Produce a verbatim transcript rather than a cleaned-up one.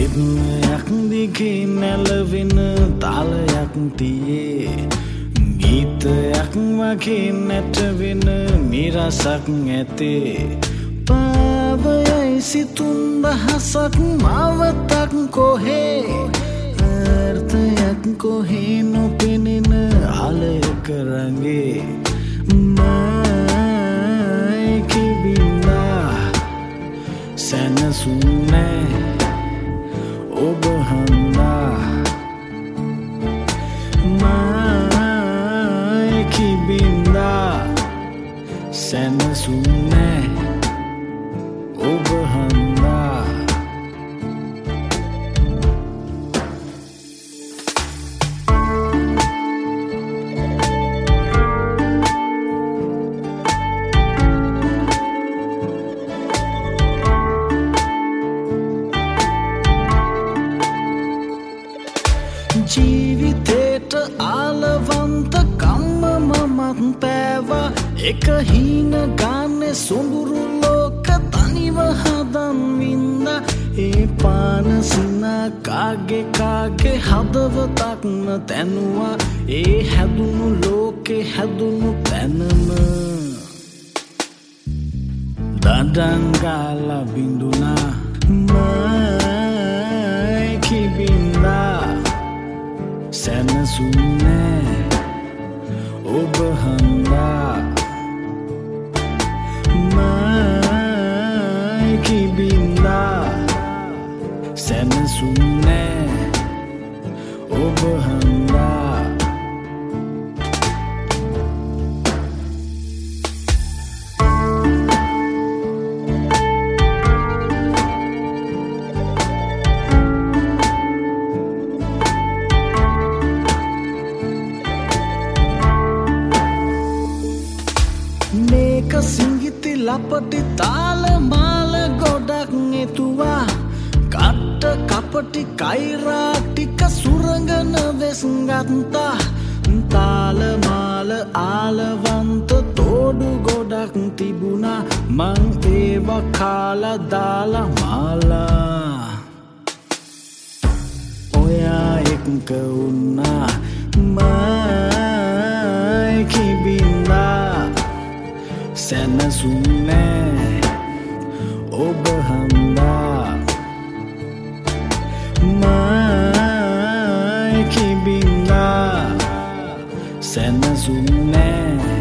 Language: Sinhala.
රිද්මයක් දිගේ නැලවෙන තාලයක් තියේ ගීතයක් වගේ නැටවෙන මිරසක් ඇතේ පාවයයි සිතුන් දහසක් මාවතක් කොහේ අර්ථයක් කොහේ නොපෙනෙන ආලයක රඟේ මයි කිබිලා සැනසුම් නෑ ඔබ හඳා මයි කිබිලා සැනසුම් නෑ ඔබ හඳා ජීවිතේට ආලවන්ත කම්ම මමත් පෑවා එක හීන ගානේ සොඳුරු ලෝක තනිව හදන් වින්දා ඒ පාන සිනා කාගේ කාගේ හදවතක්ම තැනුවා ඒ හැදුණු ලෝකේ හැදුණු තැනම දඩන් ගාලා බිඳුනා මයි කිබින්දා සැනසුම් නෑ ඔබ හඳා මයි කිබින්දා සැනසුම් නෑ ඔබ හඳා මේක සිංගිති ලපටි තාල මාල ගොඩක් එතුවා කට්ට කපටි කයිරා ටික සුරංගන වෙස්ගත්තා තාල මාල ආලවන්ත තෝඩු ගොඩක් තිබුණා මං ඒව කාලා දාලා මාලා ඔයා එක්ක උන්නා මයි කිබින්දා සැනසුම් නෑ ඔබ හඳා මයි කිබින්දා සැනසුම් නෑ